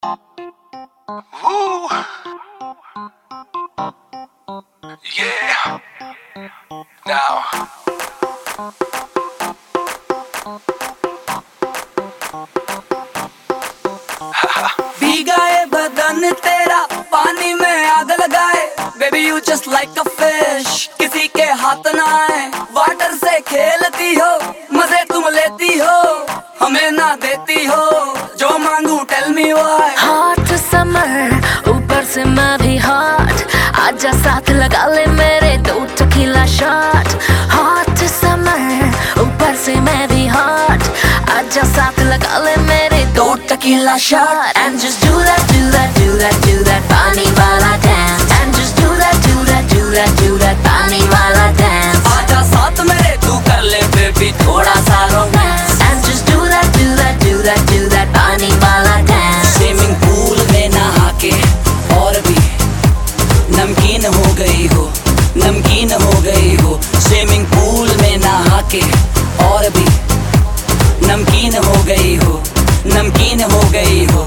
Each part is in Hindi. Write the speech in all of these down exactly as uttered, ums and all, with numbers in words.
Woo. Yeah. Now. भीगा ये बदन तेरा पानी में आग लगाए, baby you just like a fish, किसी के हाथ ना आए। वाटर से खेलती हो, मजे तुम लेती हो, हमें ना देती हो, जो मांगू tell me why. Hot summer ऊपर से मैं भी हॉट, आजा साथ लगा ले मेरे दो टकीला शॉट। हॉट समर ऊपर से मैं भी हॉट, आजा साथ लगा ले मेरे दो tequila shot. And just do that, do that, do that, do that पानी वाला dance। And just do that, do that, do that, do that पानी वाला dance। आजा साथ मेरे तू कर ले बेबी थोड़ा सा romance. And just do that, do that, do that, do that पानी वाला dance। स्विमिंग पूल में नहा के और भी नमकीन हो गई हो, नमकीन हो गई हो। स्विमिंग पूल में नहा के और भी नमकीन हो गई हो, नमकीन हो गई हो।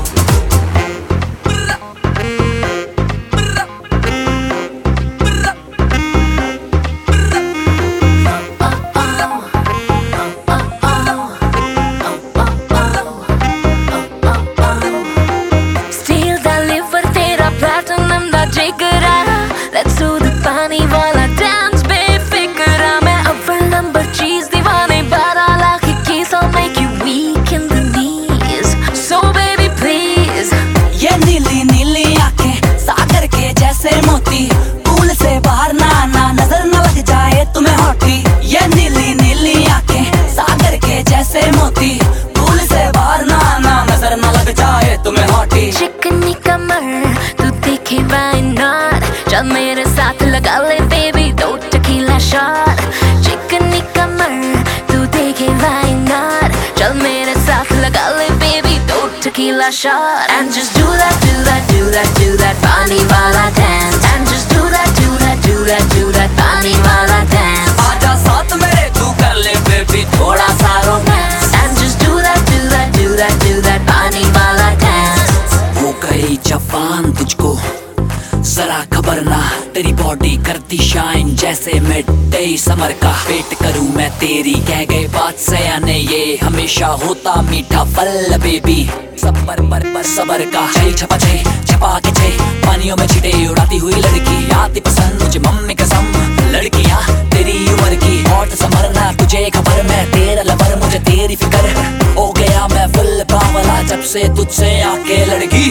Steel ਦਾ liver तेरा platinum the ਜਿਗਰਾ, let's do the पानी वाला dance बेफिक्रा। मैं अव्वल नंबर चीज दीवाने बारह लाख इक्कीस, I'll make you weak in the knees, so baby please। ये नीली नीली आंखें सागर के जैसे मोती, पूल से बाहर ना आना नजर न लग जाए तुम्हें हॉटी। ये नीली नीली आंखें सागर के जैसे मोती, पूल से बाहर ना आना नजर न लग जाए तुम्हें हॉटी। चिकनी कमर तू देखे why not, चल मेरे साथ लगा ले बेबी दो टकीला शॉट। चिकनी कमर तू देखे why not, चल मेरे साथ लगा ले बेबी दो tequila shot. And just do that, do that, do that, do that पानी वाला dance। And just do that, do that, do that, do that पानी वाला dance। आजा साथ मेरे तू कर ले बेबी थोड़ा सा romance. And just do that, do that, do that, do that पानी वाला dance। हो गई जवान तुझको जरा खबर ना, तेरी बॉडी करती शाइन जैसे मिड डे समर का। वेट करूं मैं तेरी कह गए बात सयाने, ये हमेशा होता मीठा फल बेबी। सबर पर पर सबर का छई छपा छई छपा के छई, पानियों में छिटे उड़ाती हुई लड़की आती पसंद मुझे मम्मी कसम। लड़कियां तेरी उम्र की हॉट समर ना, तुझे खबर मैं तेरा लवर, मुझे तेरी फिक्र हो गया मैं फुल बावला जब से तुझसे आके लड़की।